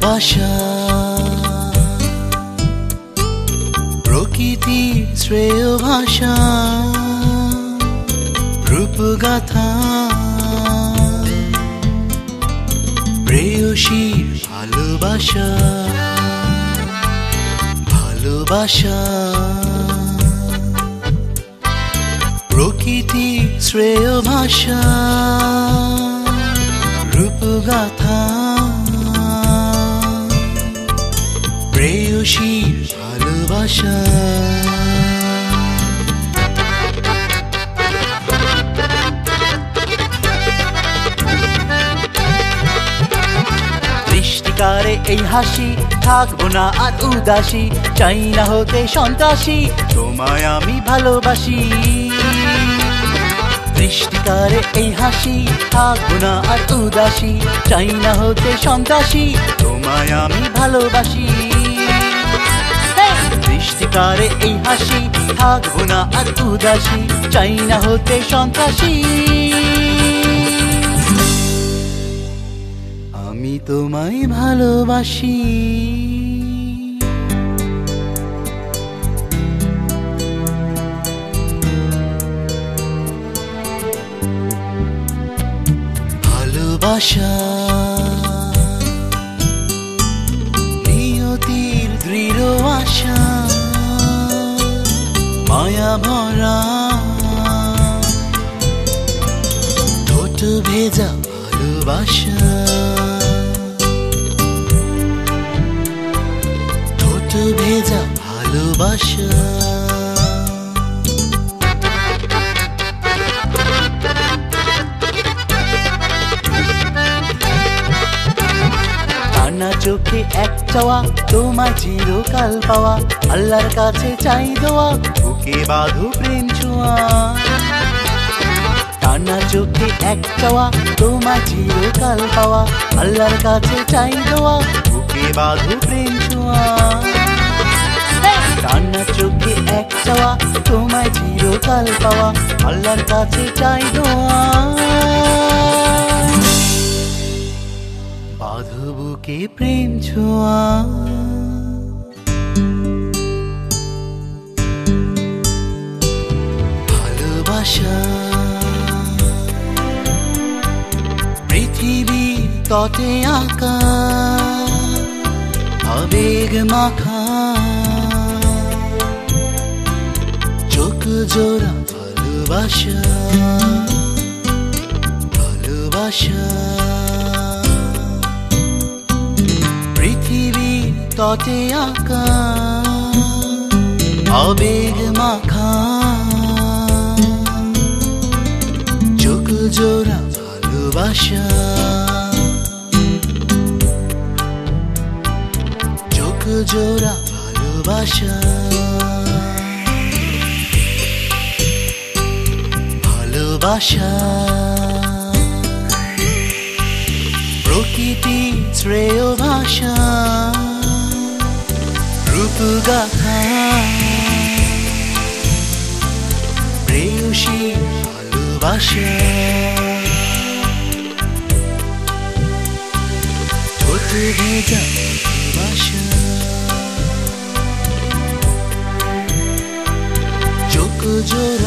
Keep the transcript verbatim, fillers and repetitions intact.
ভালোবাসা প্রকৃতির শ্রেয় ভাষা রূপগাথা প্রেয়সীর ভালোবাসা ভালোবাসা প্রকৃতির শ্রেয় ভাষা রূপগাথা প্রেয়সীর ভালোবাসা সৃষ্টিকারে এই হাসি থাকবো না আর উদাসী চাই না হতে সন্ত্রাসী তোমায় আমি ভালোবাসি সৃষ্টিকারে এই হাসি থাকবো না আর উদাসী চাই না হতে সন্ত্রাসী তোমায় আমি ভালোবাসি সৃষ্টিকারে এই হাসি থাকবো না আর উদাসী চাই না হতে সন্ত্রাসী আমি তোমায় ভালোবাসি ভালোবাসা নিয়তির দৃঢ় আশা মায়া ভরা ঠোঁট ভেজা ভালোবাসা ঠোঁট ভেজা ভালোবাসা টানা চোখে এক চাওয়া তোমায় চিরকাল পাওয়া আল্লাহর কাছে চাই দোয়া বুকে বাঁধো প্রেম ছোঁয়া টানা চোখে এক চাওয়া তোমায় চিরকাল পাওয়া আল্লাহর কাছে চাই দোয়া বুকে বাঁধো প্রেম ছোঁয়া টানা চোখে এক চাওয়া তোমায় চিরকাল পাওয়া আল্লাহর কাছে চাই দোয়া বাঁধো বুকে প্রেম ছোঁয়া ভালোবাসা পৃথিবীর তটে আঁকা আবেগ মাখা চোখ জোড়া ভালোবাসা ভালোবাসা পৃথিবীর তটে আঁকা আবেগ মাখা চোখ জোড়া ভালোবাসা চোখ জোড়া ভালোবাসা ভালোবাসা প্রকৃতি শ্রেয় ভাষা রূপগাথা প্রেয়সী ভালোবাসা ঠোঁট ভেজা ভালোবাসা চোখ জোড়া